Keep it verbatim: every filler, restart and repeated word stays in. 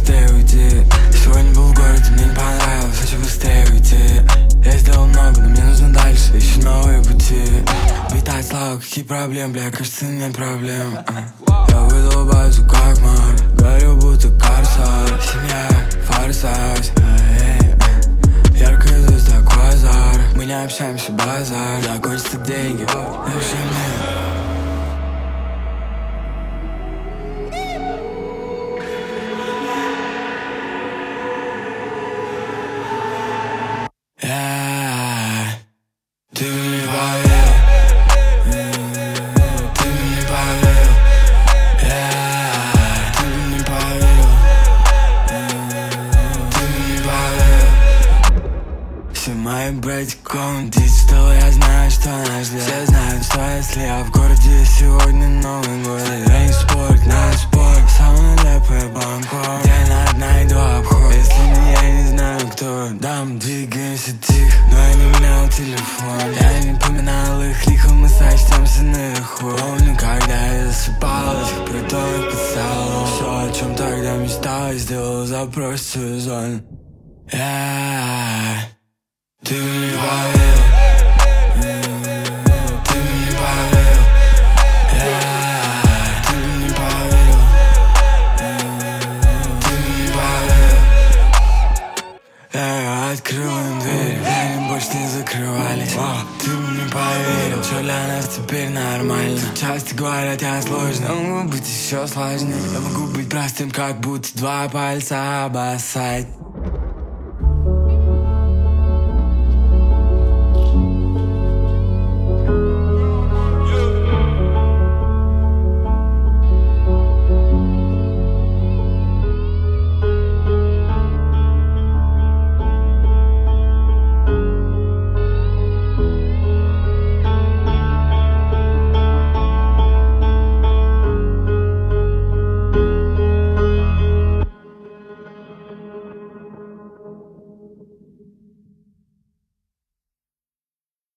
быстрее уйти. Сегодня был в городе, мне не понравилось, хочу быстрее уйти. Я сделал много, но мне нужно дальше, ищу новые пути. Витать слава, какие проблемы, бля, кажется, нет проблем. Я выдал базу как маг, горю будто корсар. Семья, форсаж, яркая звезда, квазар. Мы не общаемся, базар. Закончатся деньги, напиши мне. Yeah. Ты мне поверил, ты мне поверил, yeah. Ты мне поверил, ты мне поверил. Все мои братья комнаты, что я знаю, что нас ждет. Все знают, что если я в городе сегодня Новый год. Я не спорю, надо спорить. Самая нелепая Бангкок, где на найду обход. Если не я не знаю кто, дам двигаемся тихо. Но я не менял телефон, я не поминал их лихо. Мы сочтемся наверху. Помню, когда я засыпал, этих притонах писал. Все, о чем тогда мечтал, я сделал запрос в свою зону. Yeah. Ты мне поверил, ты мне поверил, yeah. Ты мне поверил, ты мне поверил. Я открыл им дверь, они больше не закрывались. О, ты мне поверил, что для нас теперь нормально. Часто говорят, я сложный, но могу быть еще сложнее. Я могу быть простым, как будто два пальца обоссать.